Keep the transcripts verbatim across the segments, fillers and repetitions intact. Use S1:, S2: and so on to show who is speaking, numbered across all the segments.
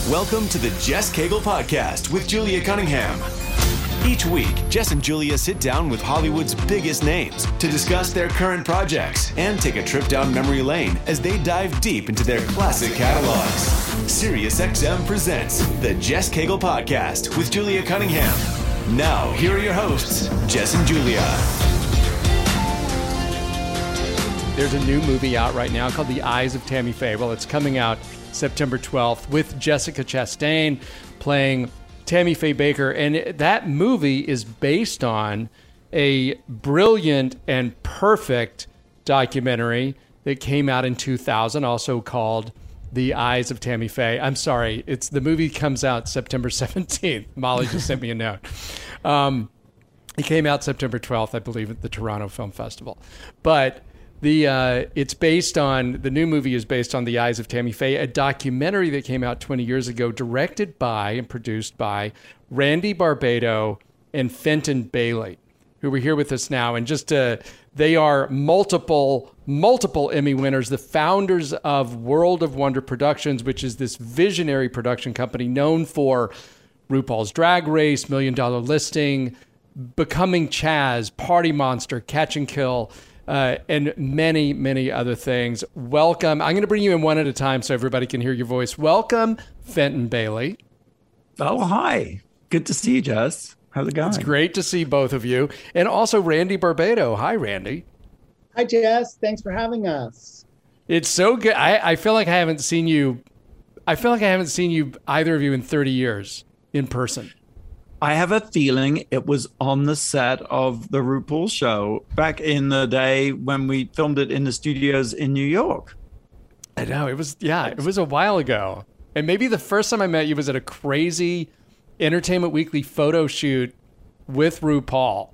S1: Welcome to the Jess Cagle Podcast with Julia Cunningham. Each week, Jess and Julia sit down with Hollywood's biggest names to discuss their current projects and take a trip down memory lane as they dive deep into their classic catalogs. SiriusXM presents the Jess Cagle Podcast with Julia Cunningham. Now, here are your hosts, Jess and Julia.
S2: There's a new movie out right now called The Eyes of Tammy Faye. Well, it's coming out September twelfth with Jessica Chastain playing Tammy Faye Bakker. And it, that movie is based on a brilliant and perfect documentary that came out in two thousand, also called The Eyes of Tammy Faye. I'm sorry, it's the movie comes out September seventeenth. Molly just sent me a note. Um, it came out September twelfth, I believe, at the Toronto Film Festival. But The uh, it's based on, the new movie is based on The Eyes of Tammy Faye, a documentary that came out twenty years ago, directed by and produced by Randy Barbato and Fenton Bailey, who are here with us now. And just uh, they are multiple, multiple Emmy winners, the founders of World of Wonder Productions, which is this visionary production company known for RuPaul's Drag Race, Million Dollar Listing, Becoming Chaz, Party Monster, Catch and Kill, Uh, and many, many other things. Welcome. I'm going to bring you in one at a time so everybody can hear your voice. Welcome, Fenton Bailey.
S3: Oh, hi. Good to see you, Jess. How's it going?
S2: It's great to see both of you. And also Randy Barbato. Hi, Randy.
S4: Hi, Jess. Thanks for having us.
S2: It's so good. I, I feel like I haven't seen you. I feel like I haven't seen you, either of you, in thirty years in person.
S3: I have a feeling it was on the set of the RuPaul show back in the day when we filmed it in the studios in New York.
S2: I know. It was, yeah, it was a while ago. And maybe the first time I met you was at a crazy Entertainment Weekly photo shoot with RuPaul.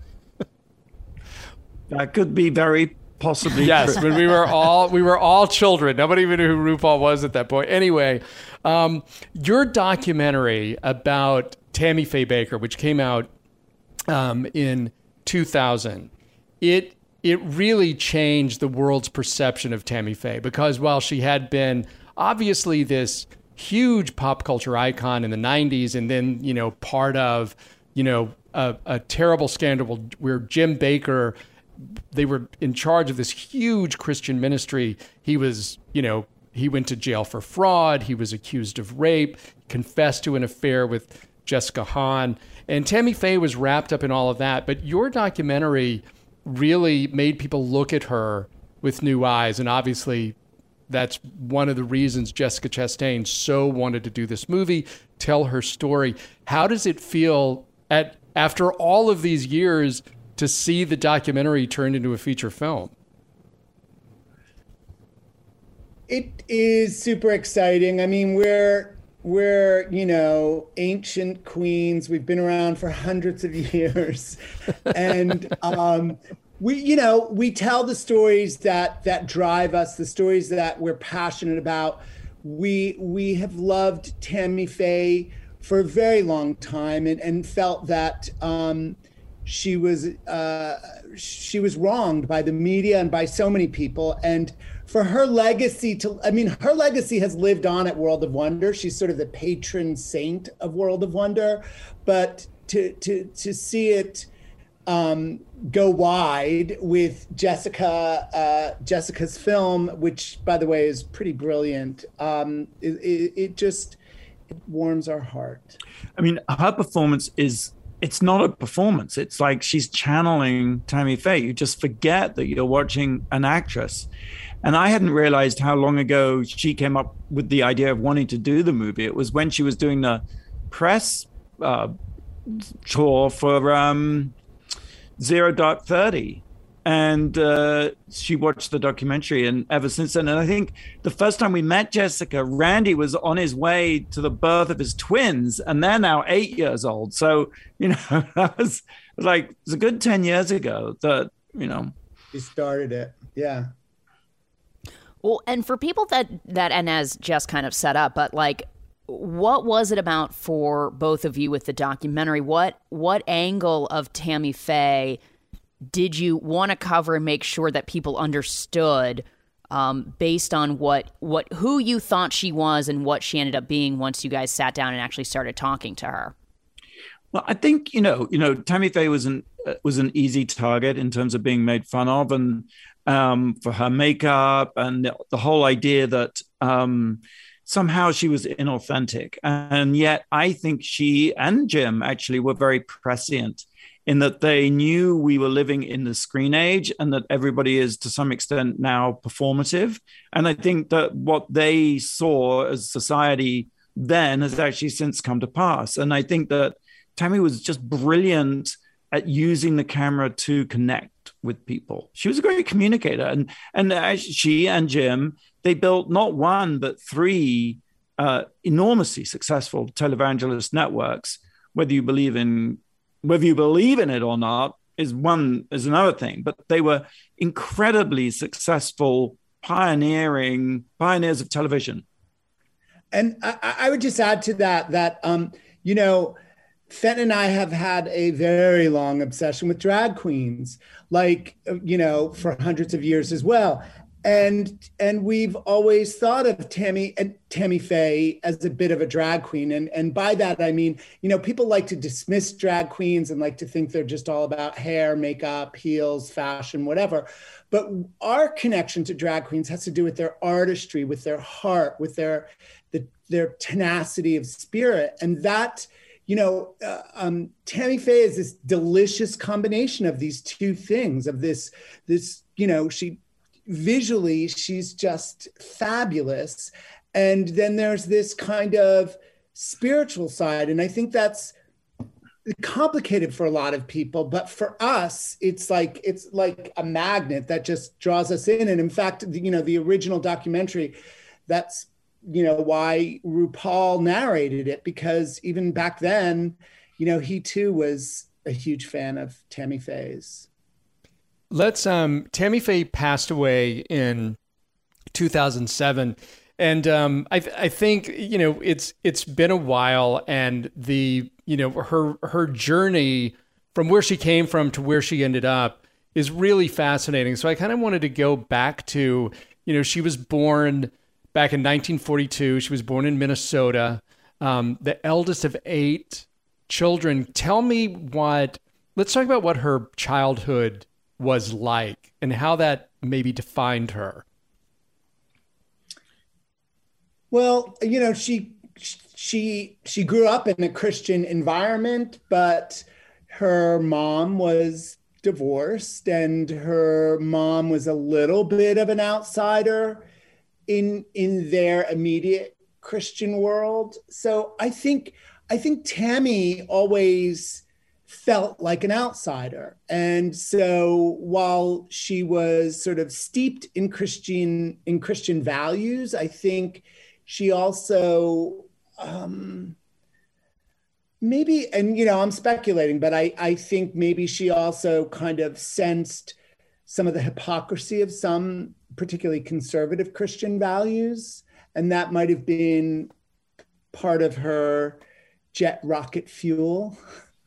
S3: That could be very possibly
S2: yes,
S3: true.
S2: when we were all we were all children. Nobody even knew who RuPaul was at that point. Anyway, um, your documentary about Tammy Faye Bakker, which came out um, in two thousand, it it really changed the world's perception of Tammy Faye, because while she had been obviously this huge pop culture icon in the nineties, and then, you know, part of, you know, a, a terrible scandal where Jim Bakker, they were in charge of this huge Christian ministry. He was, you know, he went to jail for fraud. He was accused of rape, confessed to an affair with Jessica Hahn, and Tammy Faye was wrapped up in all of that. But your documentary really made people look at her with new eyes. And obviously that's one of the reasons Jessica Chastain so wanted to do this movie, tell her story. How does it feel at after all of these years to see the documentary turned into a feature film?
S4: It is super exciting. I mean, we're we're, you know, ancient queens. We've been around for hundreds of years. And um, we, you know, we tell the stories that that drive us, the stories that we're passionate about. We we have loved Tammy Faye for a very long time, and, and felt that um, she was uh, she was wronged by the media and by so many people. And for her legacy to, I mean, her legacy has lived on at World of Wonder. She's sort of the patron saint of World of Wonder, but to to to see it um, go wide with Jessica, uh, Jessica's film, which, by the way, is pretty brilliant. Um, it, it, it just it warms our heart.
S3: I mean, her performance is, it's not a performance. It's like she's channeling Tammy Faye. You just forget that you're watching an actress. And I hadn't realized how long ago she came up with the idea of wanting to do the movie. It was when she was doing the press uh, tour for um, Zero Dark Thirty. And uh, she watched the documentary, and ever since then. And I think the first time we met Jessica, Randy was on his way to the birth of his twins, and they're now eight years old. So, you know, that was like, it was a good ten years ago that, you know.
S4: She started it. Yeah.
S5: Well, and for people that, that, and as Jess kind of set up, but like, what was it about for both of you with the documentary? What, what angle of Tammy Faye did you want to cover and make sure that people understood um, based on what what who you thought she was and what she ended up being once you guys sat down and actually started talking to her?
S3: Well, I think you know, you know, Tammy Faye was an uh, was an easy target in terms of being made fun of, and um, for her makeup and the, the whole idea that um, somehow she was inauthentic. And yet, I think she and Jim actually were very prescient in that they knew we were living in the screen age and that everybody is to some extent now performative. And I think that what they saw as society then has actually since come to pass. And I think that Tammy was just brilliant at using the camera to connect with people. She was a great communicator. And, and as she and Jim, they built not one, but three uh, enormously successful televangelist networks. Whether you believe in whether you believe in it or not is one is another thing. But they were incredibly successful, pioneering pioneers of television.
S4: And I, I would just add to that that um, you know. Fenton and I have had a very long obsession with drag queens, like, you know, for hundreds of years as well. And and we've always thought of Tammy and Tammy Faye as a bit of a drag queen. And, and by that, I mean, you know, people like to dismiss drag queens and like to think they're just all about hair, makeup, heels, fashion, whatever. But our connection to drag queens has to do with their artistry, with their heart, with their the, their tenacity of spirit. And that, you know, uh, um, Tammy Faye is this delicious combination of these two things, of this, this, you know, she visually, she's just fabulous. And then there's this kind of spiritual side. And I think that's complicated for a lot of people, but for us, it's like, it's like a magnet that just draws us in. And in fact, you know, the original documentary, that's, you know, why RuPaul narrated it, because even back then, you know, he too was a huge fan of Tammy Faye's.
S2: Let's, um, Tammy Faye passed away in two thousand seven. And um, I, I think, you know, it's, it's been a while, and the, you know, her, her journey from where she came from to where she ended up is really fascinating. So I kind of wanted to go back to, you know, she was born back in nineteen forty-two. She was born in Minnesota, um, the eldest of eight children. Tell me what, let's talk about what her childhood was like and how that maybe defined her.
S4: Well, you know, she, she, she grew up in a Christian environment, but her mom was divorced and her mom was a little bit of an outsider in in their immediate Christian world. So I think I think Tammy always felt like an outsider. And so while she was sort of steeped in Christian in Christian values, I think she also um, maybe, and you know, I'm speculating, but I, I think maybe she also kind of sensed some of the hypocrisy of some particularly conservative Christian values. And that might have been part of her jet rocket fuel.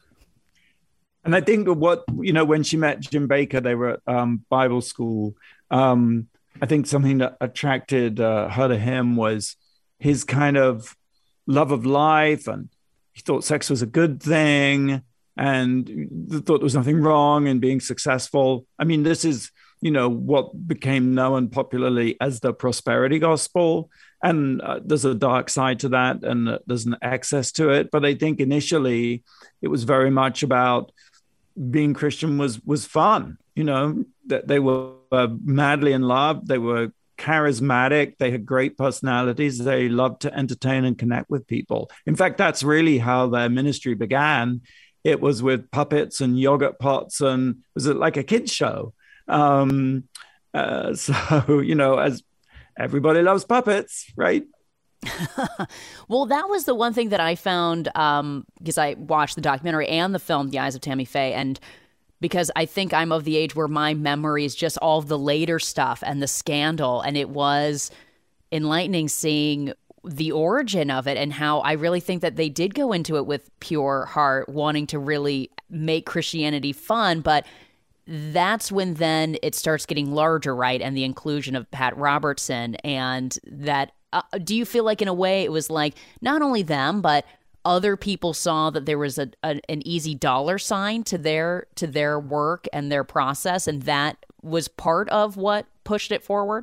S3: And I think what, you know, when she met Jim Bakker, they were at um, Bible school. Um, I think something that attracted uh, her to him was his kind of love of life. And he thought sex was a good thing and thought there was nothing wrong in being successful. I mean, this is, you know, what became known popularly as the prosperity gospel. And uh, there's a dark side to that, and uh, there's an excess to it. But I think initially it was very much about being Christian was was fun. You know, that they were uh, madly in love. They were charismatic. They had great personalities. They loved to entertain and connect with people. In fact, that's really how their ministry began. It was with puppets and yogurt pots, and it was like a kids show. Um, uh, so, you know, as everybody loves puppets, right?
S5: Well, that was the one thing that I found, um, because I watched the documentary and the film, The Eyes of Tammy Faye, and because I think I'm of the age where my memory is just all of the later stuff and the scandal, and it was enlightening seeing the origin of it and how I really think that they did go into it with pure heart, wanting to really make Christianity fun, but that's when then it starts getting larger, right? And the inclusion of Pat Robertson and that, uh, do you feel like in a way it was like not only them, but other people saw that there was a, a an easy dollar sign to their to their work and their process, and that was part of what pushed it forward?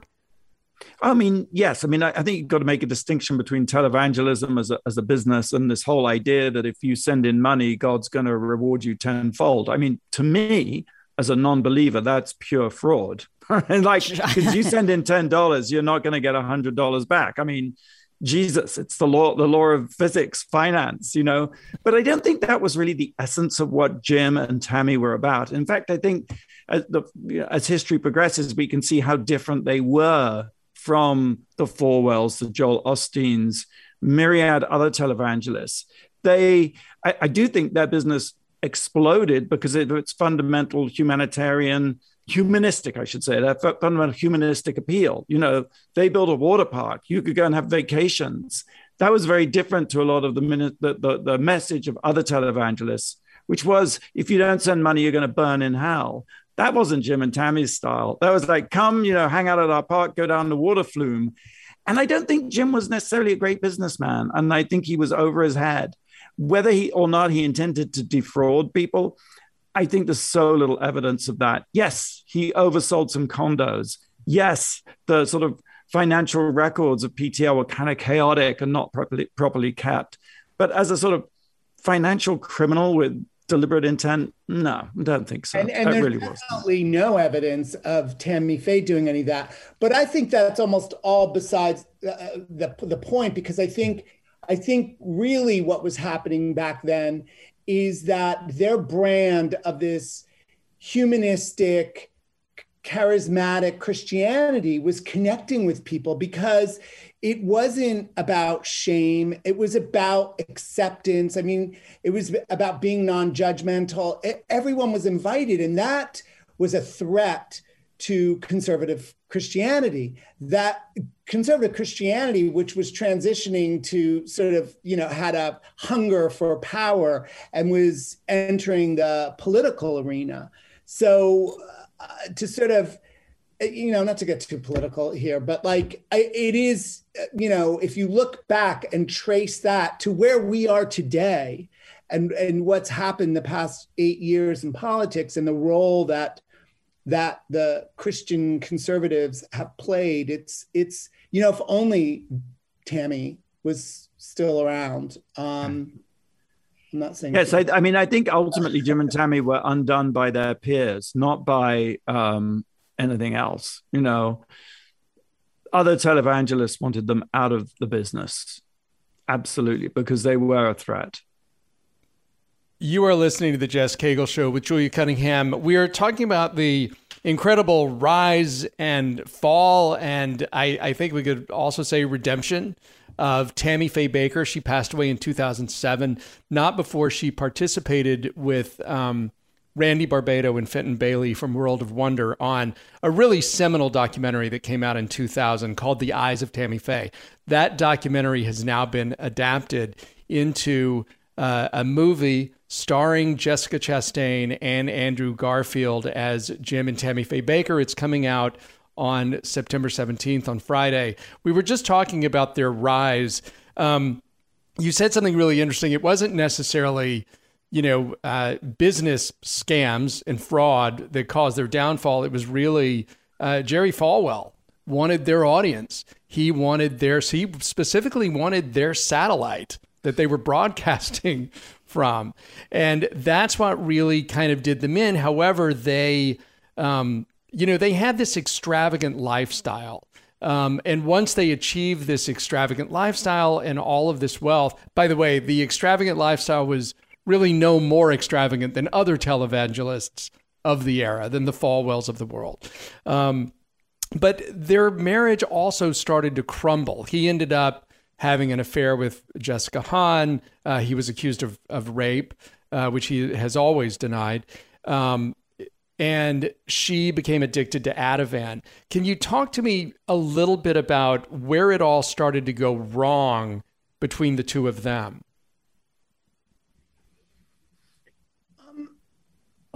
S3: I mean, yes. I mean, I, I think you've got to make a distinction between televangelism as a, as a business and this whole idea that if you send in money, God's going to reward you tenfold. I mean, to me, as a non-believer, that's pure fraud. And like, because you send in ten dollars, you're not going to get one hundred dollars back. I mean, Jesus, it's the law, the law of physics, finance, you know. But I don't think that was really the essence of what Jim and Tammy were about. In fact, I think as, the, as history progresses, we can see how different they were from the Falwells, the Joel Osteens, myriad other televangelists. They, I, I do think their business exploded because of its fundamental humanitarian, humanistic, I should say, their fundamental humanistic appeal. You know, they built a water park. You could go and have vacations. That was very different to a lot of the, the, the, the message of other televangelists, which was, if you don't send money, you're going to burn in hell. That wasn't Jim and Tammy's style. That was like, come, you know, hang out at our park, go down the water flume. And I don't think Jim was necessarily a great businessman. And I think he was over his head. Whether he or not he intended to defraud people, I think there's so little evidence of that. Yes, he oversold some condos. Yes, the sort of financial records of P T L were kind of chaotic and not properly properly kept. But as a sort of financial criminal with deliberate intent, no, I don't think so.
S4: And, and
S3: that
S4: there's
S3: really
S4: definitely
S3: wasn't.
S4: no evidence of Tammy Faye doing any of that. But I think that's almost all besides uh, the the point, because I think I think really what was happening back then is that their brand of this humanistic, charismatic Christianity was connecting with people because it wasn't about shame. It was about acceptance. I mean, it was about being non-judgmental. It, everyone was invited, and that was a threat to conservative Christianity. That conservative Christianity, which was transitioning to sort of, you know, had a hunger for power and was entering the political arena. So uh, to sort of, you know, not to get too political here, but like I, it is, you know, if you look back and trace that to where we are today and, and what's happened the past eight years in politics and the role that that the Christian conservatives have played, it's, it's you know, if only Tammy was still around. Um, I'm not saying.
S3: Yes, I, I mean, I think ultimately Jim and Tammy were undone by their peers, not by um, anything else. You know, other televangelists wanted them out of the business. Absolutely, because they were a threat.
S2: You are listening to the Jess Cagle Show with Julia Cunningham. We are talking about the incredible rise and fall, and I, I think we could also say redemption of Tammy Faye Bakker. She passed away in two thousand seven, not before she participated with um, Randy Barbato and Fenton Bailey from World of Wonder on a really seminal documentary that came out in two thousand called The Eyes of Tammy Faye. That documentary has now been adapted into uh, a movie starring Jessica Chastain and Andrew Garfield as Jim and Tammy Faye Bakker. It's coming out on September seventeenth, on Friday. We were just talking about their rise. Um, you said something really interesting. It wasn't necessarily, you know, uh, business scams and fraud that caused their downfall. It was really uh, Jerry Falwell wanted their audience. He wanted their, he specifically wanted their satellite that they were broadcasting from. And that's what really kind of did them in. However, they, um, you know, they had this extravagant lifestyle. Um, and once they achieved this extravagant lifestyle and all of this wealth, by the way, the extravagant lifestyle was really no more extravagant than other televangelists of the era, than the Falwells of the world. Um, but their marriage also started to crumble. He ended up having an affair with Jessica Hahn. Uh, he was accused of, of rape, uh, which he has always denied. Um, and she became addicted to Ativan. Can you talk to me a little bit about where it all started to go wrong between the two of them?
S4: Um,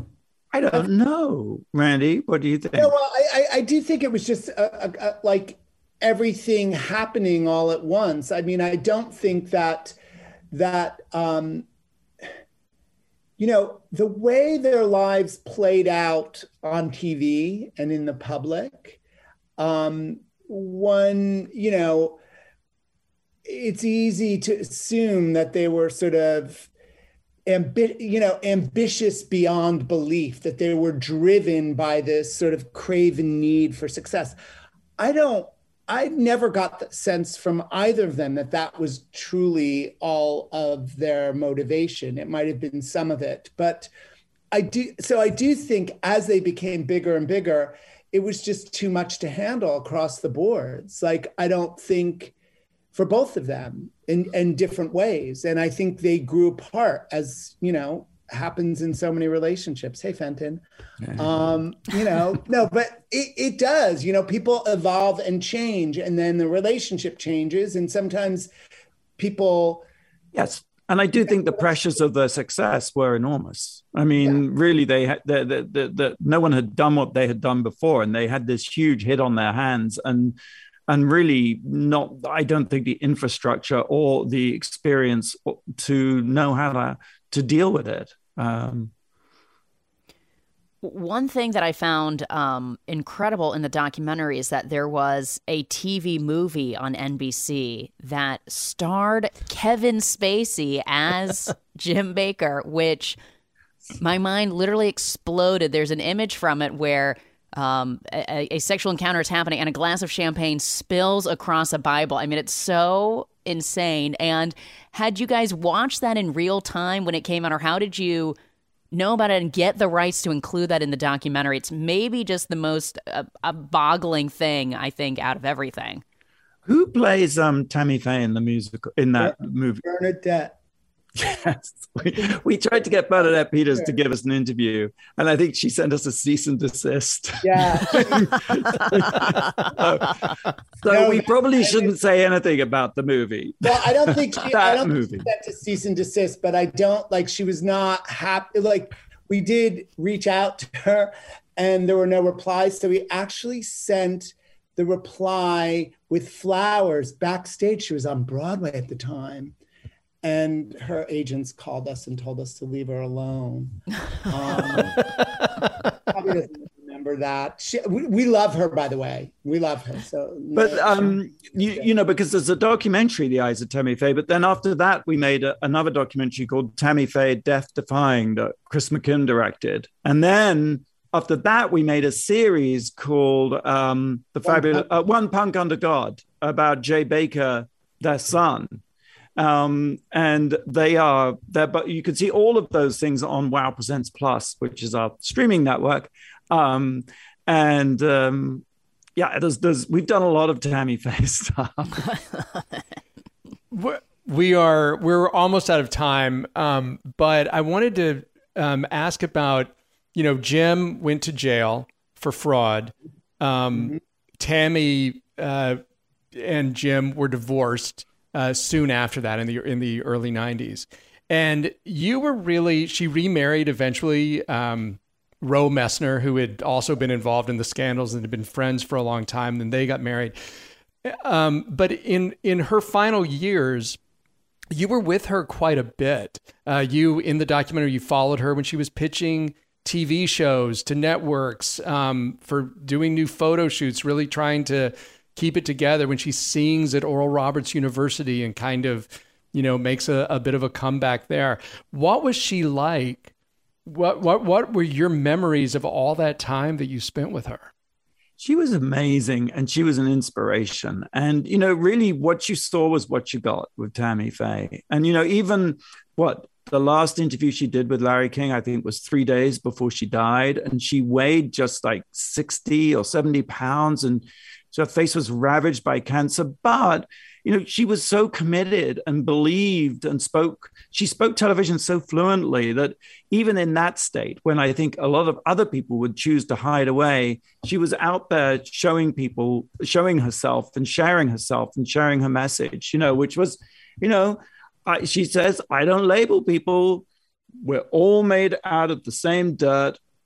S3: I don't know, Randy. What do you think?
S4: Yeah, well, I, I, I do think it was just a, a, a, like everything happening all at once. I mean, I don't think that that um, you know, the way their lives played out on T V and in the public, um, one, you know, it's easy to assume that they were sort of ambi- you know, ambitious beyond belief, that they were driven by this sort of craven need for success. I don't, I never got the sense from either of them that that was truly all of their motivation. It might have been some of it, but I do, so I do think as they became bigger and bigger, it was just too much to handle across the boards. Like, I don't think, for both of them in, in different ways. And I think they grew apart, as, you know, happens in so many relationships. Hey, Fenton. Um, you know, no, but it, it does, you know, people evolve and change, and then the relationship changes. And sometimes people.
S3: Yes. And I do think the pressures of their success were enormous. I mean, yeah. really, they had the, the, the, the, no one had done what they had done before, and they had this huge hit on their hands. And And really not, I don't think the infrastructure or the experience to know how to, to deal with it. Um,
S5: One thing that I found um, incredible in the documentary is that there was a T V movie on N B C that starred Kevin Spacey as Jim Bakker, which my mind literally exploded. There's an image from it where Um, a, a sexual encounter is happening and a glass of champagne spills across a Bible. I mean, it's so insane. And had you guys watched that in real time when it came out, or how did you know about it and get the rights to include that in the documentary? It's maybe just the most uh, uh, boggling thing, I think, out of everything.
S3: Who plays um, Tammy Faye in the musical, in that
S4: Ber-
S3: movie?
S4: Bernadette.
S3: Yes, we, we tried to get Bernadette Peters sure. to give us an interview, and I think she sent us a cease and desist.
S4: Yeah.
S3: so so no, we probably shouldn't say anything about the movie.
S4: Well, I don't think she, I don't
S3: movie.
S4: think she sent a cease and desist, but I don't like she was not happy. Like, we did reach out to her, and there were no replies, so we actually sent the reply with flowers backstage. She was on Broadway at the time. And her agents called us and told us to leave her alone. Um, probably doesn't remember that. She, we, we love her, by the way. We love her. So,
S3: but um, you you know, because there's a documentary, The Eyes of Tammy Faye. But then after that, we made a, another documentary called Tammy Faye, Death Defying, that Chris McKim directed. And then after that, we made a series called um, the One Fabulous Punk. Uh, One Punk Under God, about Jay Bakker, their son. Um, and they are there, but you can see all of those things on Wow Presents Plus, which is our streaming network. Um, and um, yeah, there's, there's, we've done a lot of Tammy Faye stuff.
S2: we are, we're almost out of time. Um, but I wanted to um, ask about, you know, Jim went to jail for fraud. Um, mm-hmm. Tammy uh, and Jim were divorced Uh, soon after that, in the in the early nineties, and you were really she remarried eventually. Um, Roe Messner, who had also been involved in the scandals and had been friends for a long time, then they got married. Um, but in in her final years, you were with her quite a bit. Uh, you in the documentary, you followed her when she was pitching T V shows to networks, um, for doing new photo shoots, really trying to keep it together, when she sings at Oral Roberts University and kind of, you know, makes a, a bit of a comeback there. What was she like? What, what, what were your memories of all that time that you spent with her?
S3: She was amazing, and she was an inspiration. And, you know, really what you saw was what you got with Tammy Faye. And, you know, even what the last interview she did with Larry King, I think, was three days before she died. And she weighed just like sixty or seventy pounds. And so her face was ravaged by cancer, but, you know, she was so committed and believed and spoke, she spoke television so fluently that even in that state, when I think a lot of other people would choose to hide away, she was out there showing people, showing herself and sharing herself and sharing her message, you know, which was, you know, I, she says, I don't label people. We're all made out of the same dirt.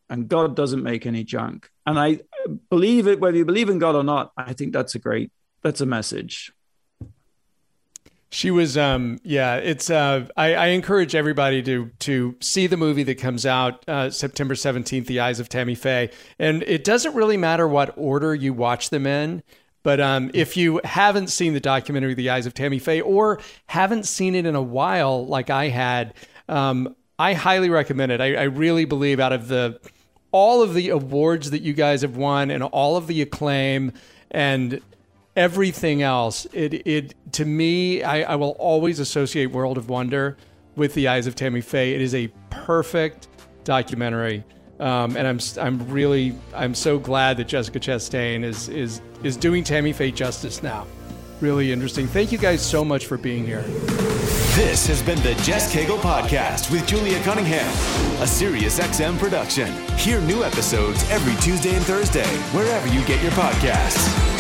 S3: and God doesn't make any junk. And I believe it, whether you believe in God or not. I think that's a great, that's a message.
S2: She was, um, yeah, it's, uh, I, I encourage everybody to, to see the movie that comes out, uh, September seventeenth, The Eyes of Tammy Faye. And it doesn't really matter what order you watch them in, but, um, if you haven't seen the documentary, The Eyes of Tammy Faye, or haven't seen it in a while, like I had, um, I highly recommend it. I, I really believe out of the, all of the awards that you guys have won and all of the acclaim and everything else, it it to me, I, I will always associate World of Wonder with The Eyes of Tammy Faye. It is a perfect documentary, um, and I'm I'm really I'm so glad that Jessica Chastain is is is doing Tammy Faye justice now. Really interesting. Thank you guys so much for being here.
S1: This has been the Jess Cagle Podcast with Julia Cunningham, a SiriusXM production. Hear new episodes every Tuesday and Thursday, wherever you get your podcasts.